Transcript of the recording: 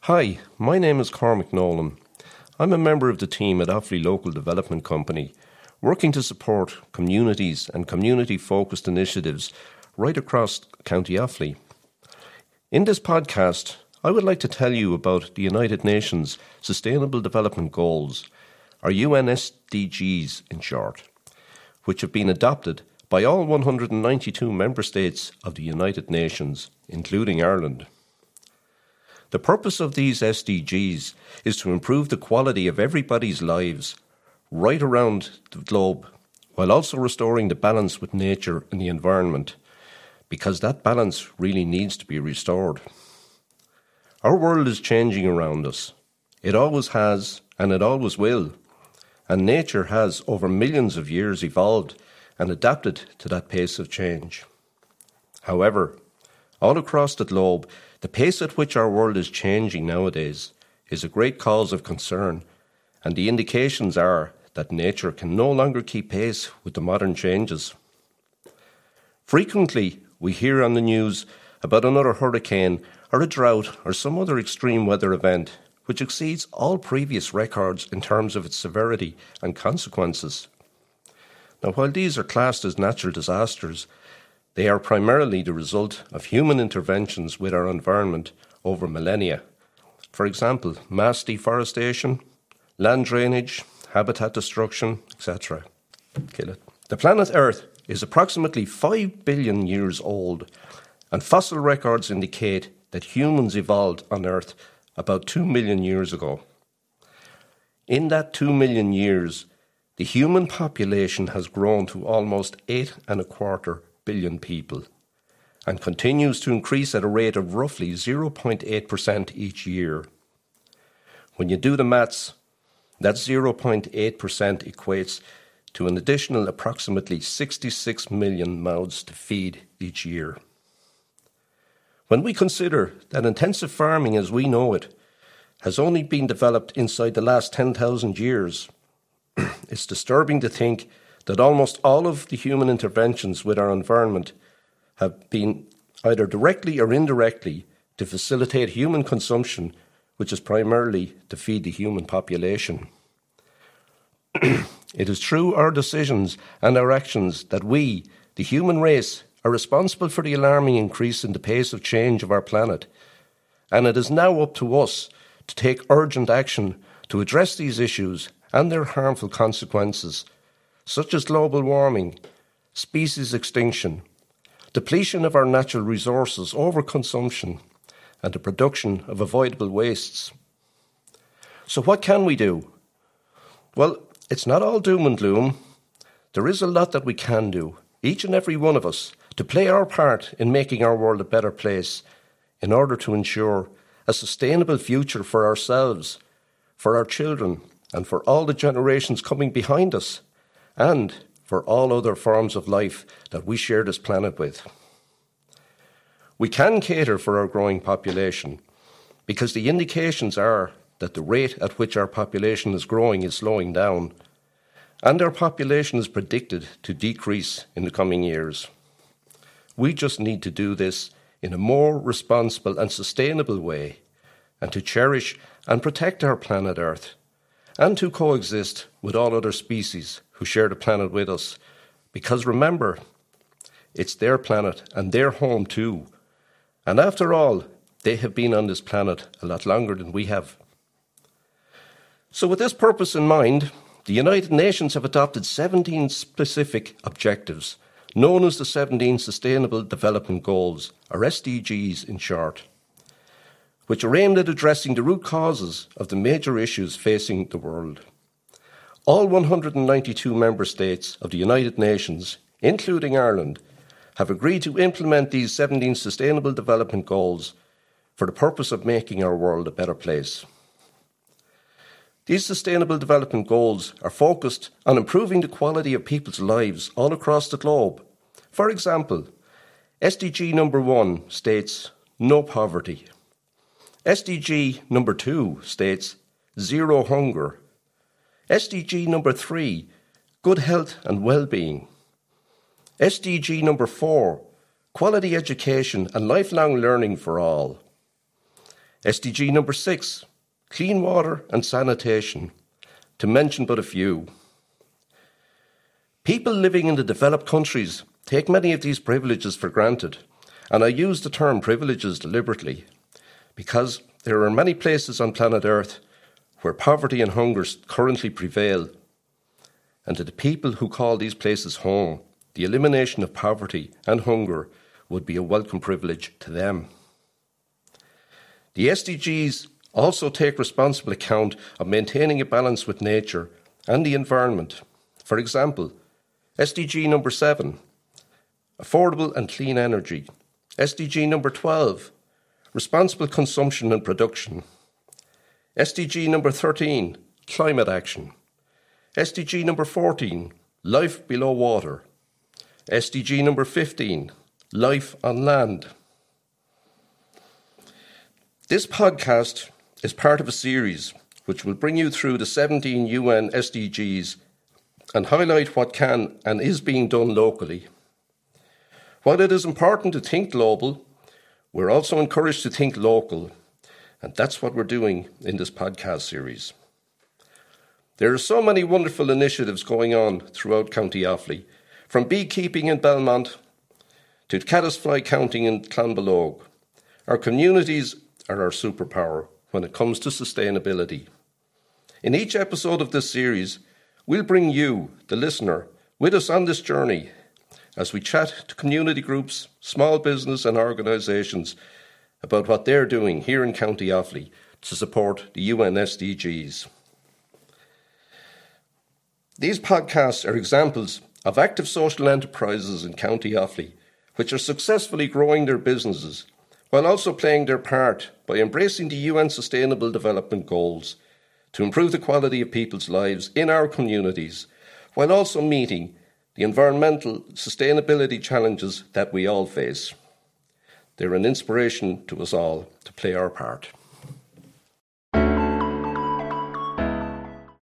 Hi, my name is Cormac Nolan. I'm a member of the team at Offaly Local Development Company, working to support communities and community-focused initiatives right across County Offaly. In this podcast, I would like to tell you about the United Nations Sustainable Development Goals, or UN SDGs in short, which have been adopted by all 192 member states of the United Nations, including Ireland. The purpose of these SDGs is to improve the quality of everybody's lives right around the globe, while also restoring the balance with nature and the environment, because that balance really needs to be restored. Our world is changing around us. It always has, and it always will. And nature has, over millions of years, evolved and adapted to that pace of change. However, all across the globe, the pace at which our world is changing nowadays is a great cause of concern, and the indications are that nature can no longer keep pace with the modern changes. Frequently, we hear on the news about another hurricane or a drought or some other extreme weather event which exceeds all previous records in terms of its severity and consequences. Now, while these are classed as natural disasters, they are primarily the result of human interventions with our environment over millennia. For example, mass deforestation, land drainage, habitat destruction, etc. The planet Earth is approximately 5 billion years old, and fossil records indicate that humans evolved on Earth about 2 million years ago. In that 2 million years, the human population has grown to almost 8.25 billion people and continues to increase at a rate of roughly 0.8% each year. When you do the maths, that 0.8% equates to an additional approximately 66 million mouths to feed each year. When we consider that intensive farming as we know it has only been developed inside the last 10,000 years, it's disturbing to think that almost all of the human interventions with our environment have been either directly or indirectly to facilitate human consumption, which is primarily to feed the human population. It is through our decisions and our actions that we, the human race, are responsible for the alarming increase in the pace of change of our planet, and it is now up to us to take urgent action to address these issues and their harmful consequences, such as global warming, species extinction, depletion of our natural resources, overconsumption, and the production of avoidable wastes. So what can we do? Well, it's not all doom and gloom. There is a lot that we can do, each and every one of us, to play our part in making our world a better place in order to ensure a sustainable future for ourselves, for our children, and for all the generations coming behind us, and for all other forms of life that we share this planet with. We can cater for our growing population because the indications are that the rate at which our population is growing is slowing down, and our population is predicted to decrease in the coming years. We just need to do this in a more responsible and sustainable way, and to cherish and protect our planet Earth, and to coexist with all other species who share the planet with us. Because remember, it's their planet and their home too. And after all, they have been on this planet a lot longer than we have. So with this purpose in mind, the United Nations have adopted 17 specific objectives, known as the 17 Sustainable Development Goals, or SDGs in short, which are aimed at addressing the root causes of the major issues facing the world. All 192 member states of the United Nations, including Ireland, have agreed to implement these 17 Sustainable Development Goals for the purpose of making our world a better place. These Sustainable Development Goals are focused on improving the quality of people's lives all across the globe. For example, SDG number 1 states no poverty. SDG number 2 states zero hunger. SDG number 3, good health and well-being. SDG number 4, quality education and lifelong learning for all. SDG number 6, clean water and sanitation, to mention but a few. People living in the developed countries take many of these privileges for granted, and I use the term privileges deliberately because there are many places on planet Earth where poverty and hunger currently prevail, and to the people who call these places home, the elimination of poverty and hunger would be a welcome privilege to them. The SDGs also take responsible account of maintaining a balance with nature and the environment. For example, SDG number 7, affordable and clean energy. SDG number 12, responsible consumption and production. SDG number 13, climate action. SDG number 14, life below water. SDG number 15, life on land. This podcast is part of a series which will bring you through the 17 UN SDGs and highlight what can and is being done locally. While it is important to think global, we're also encouraged to think local, and that's what we're doing in this podcast series. There are so many wonderful initiatives going on throughout County Offaly, from beekeeping in Belmont to caddisfly counting in Clonbelogue. Our communities are our superpower when it comes to sustainability. In each episode of this series, we'll bring you, the listener, with us on this journey as we chat to community groups, small business and organisations about what they're doing here in County Offaly to support the UN SDGs. These podcasts are examples of active social enterprises in County Offaly which are successfully growing their businesses while also playing their part by embracing the UN Sustainable Development Goals to improve the quality of people's lives in our communities, while also meeting the environmental sustainability challenges that we all face. They're an inspiration to us all to play our part.